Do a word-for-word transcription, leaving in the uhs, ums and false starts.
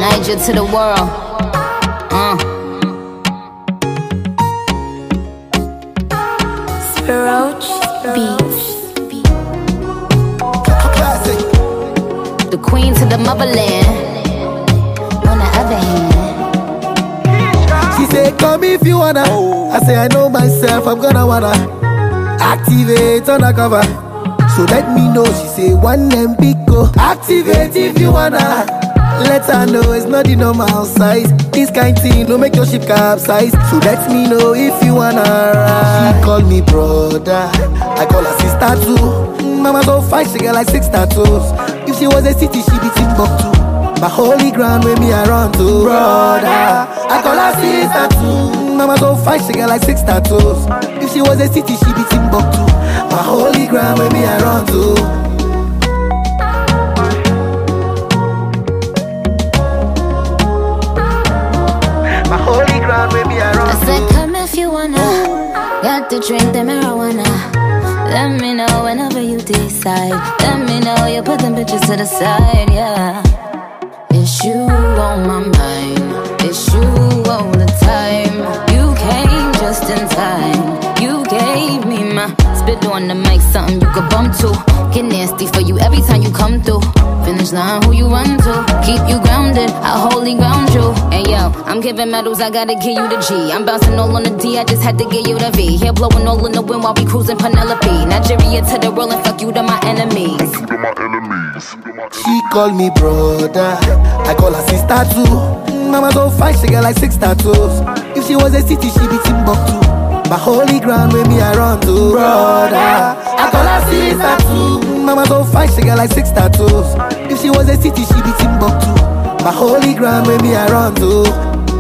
Niger to the world. Uh. Roach Beats. Classic. The queen to the motherland. On the other hand, She say, come if you wanna. I say, I know myself, I'm gonna wanna activate undercover. So let me know. She say, one M big go. Activate if you wanna. Let her know it's not the normal size. This kind thing no make your ship capsize. So let me know if you wanna ride. She call me brother, I call her sister too. Mama so fine, she get like six tattoos. If she was a city, she be Timbuktu. My holy ground with me I run to. Brother, I call her sister too. Mama so fine, she get like six tattoos. If she was a city, she be Timbuktu. My holy ground with me I run to. My holy ground with me I run I to. said, come if you wanna. Got to drink the marijuana. Let me know whenever you decide. Let me know you put them bitches to the side, yeah. It's you on my mind. It's you all the time. You came just in time. You gave me my spit on the mic, something you could bump to. Get nasty for you every time you come through. Finish line, who you run to? Keep you grounded, I wholly ground you. And yo, I'm giving medals, I gotta give you the G. I'm bouncing all on the D, I just had to give you the V. Hair blowing all in the wind while we cruising Penelope. Nigeria to the roll and fuck you to my enemies. She call me brother, I call her sister too. Mama so fine, she get like six tattoos. If she was a city, she be Timbuktu. My holy ground with me I run to. Brother, I call her sister too. Mama so fine, she get like six tattoos. If she was a city, she be Timbuktu. My holy ground with me I run to.